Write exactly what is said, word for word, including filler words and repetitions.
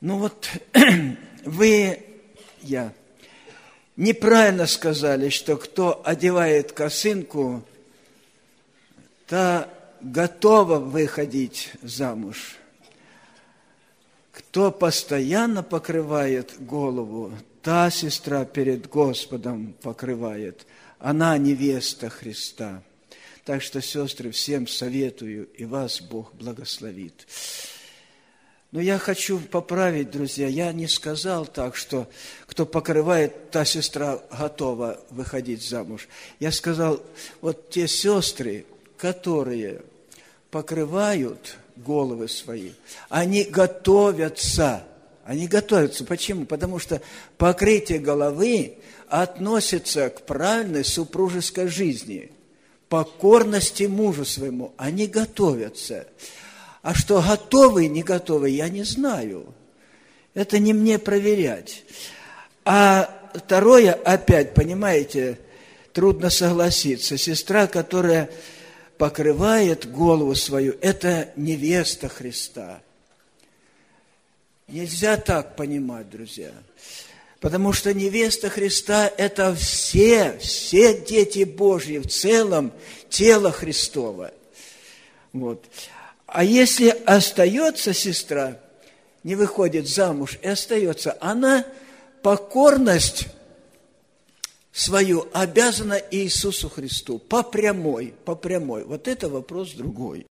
Ну вот, вы, я, неправильно сказали, что кто одевает косынку, та готова выходить замуж. Кто постоянно покрывает голову, та сестра перед Господом покрывает. Она невеста Христа. Так что, сестры, всем советую, и вас Бог благословит. Но я хочу поправить, друзья, я не сказал так, что кто покрывает, та сестра готова выходить замуж. Я сказал, вот те сестры, которые покрывают головы свои, они готовятся. Они готовятся. Почему? Потому что покрытие головы относится к правильной супружеской жизни, покорности мужу своему. Они готовятся. А что готовы, не готовы, я не знаю. Это не мне проверять. А второе, опять, понимаете, трудно согласиться. Сестра, которая покрывает голову свою, это невеста Христа. Нельзя так понимать, друзья. Потому что невеста Христа – это все, все дети Божьи в целом, тело Христово. Вот. А если остается сестра, не выходит замуж и остается, она покорность свою обязана Иисусу Христу по прямой, по прямой. Вот это вопрос другой.